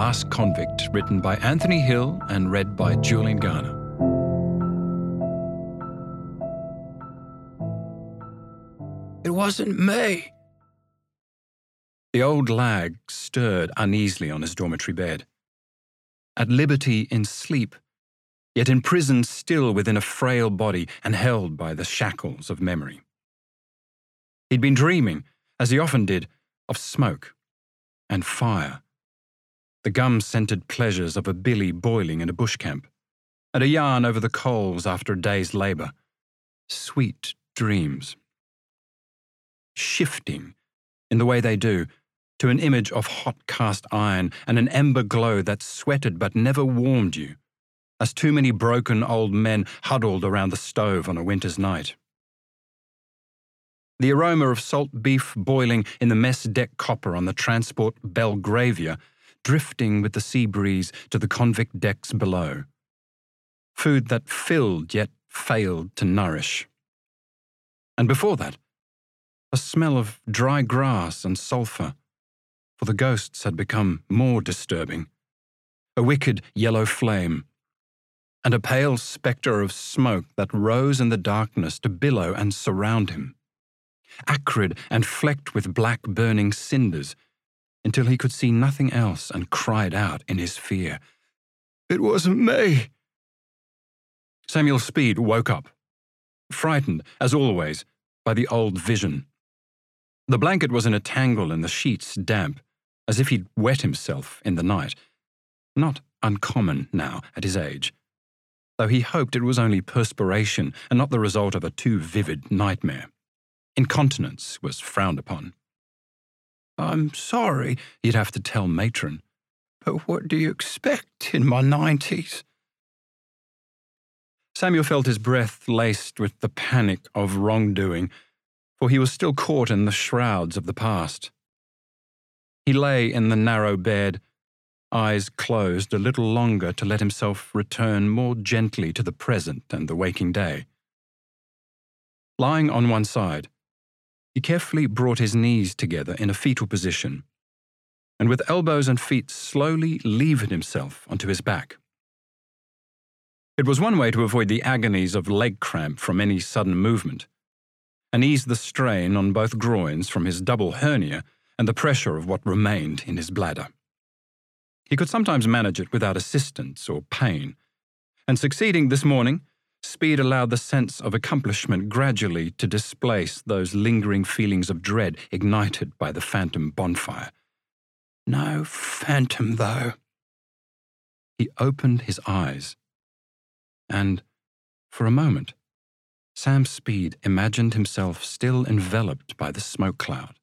Last Convict, written by Anthony Hill and read by Julian Garner. It wasn't me. The old lag stirred uneasily on his dormitory bed. At liberty in sleep, yet imprisoned still within a frail body and held by the shackles of memory. He'd been dreaming, as he often did, of smoke and fire, the gum-scented pleasures of a billy boiling in a bush camp, and a yarn over the coals after a day's labour. Sweet dreams. Shifting, in the way they do, to an image of hot cast iron and an ember glow that sweated but never warmed you, as too many broken old men huddled around the stove on a winter's night. The aroma of salt beef boiling in the mess deck copper on the transport Belgravia, drifting with the sea breeze to the convict decks below. Food that filled yet failed to nourish. And before that, a smell of dry grass and sulphur, for the ghosts had become more disturbing. A wicked yellow flame, and a pale spectre of smoke that rose in the darkness to billow and surround him, acrid and flecked with black burning cinders, until he could see nothing else and cried out in his fear, "It wasn't me!" Samuel Speed woke up, frightened, as always, by the old vision. The blanket was in a tangle and the sheets damp, as if he'd wet himself in the night. Not uncommon now at his age, though he hoped it was only perspiration and not the result of a too vivid nightmare. Incontinence was frowned upon. I'm sorry, He'd have to tell Matron. but what do you expect in my 90s? Samuel felt his breath laced with the panic of wrongdoing, for he was still caught in the shrouds of the past. He lay in the narrow bed, eyes closed a little longer to let himself return more gently to the present and the waking day. Lying on one side, he carefully brought his knees together in a fetal position, and with elbows and feet slowly levered himself onto his back. It was one way to avoid the agonies of leg cramp from any sudden movement, and ease the strain on both groins from his double hernia and the pressure of what remained in his bladder. He could sometimes manage it without assistance or pain, and succeeding this morning, Speed allowed the sense of accomplishment gradually to displace those lingering feelings of dread ignited by the phantom bonfire. No phantom, though. He opened his eyes, and, for a moment, Sam Speed imagined himself still enveloped by the smoke cloud.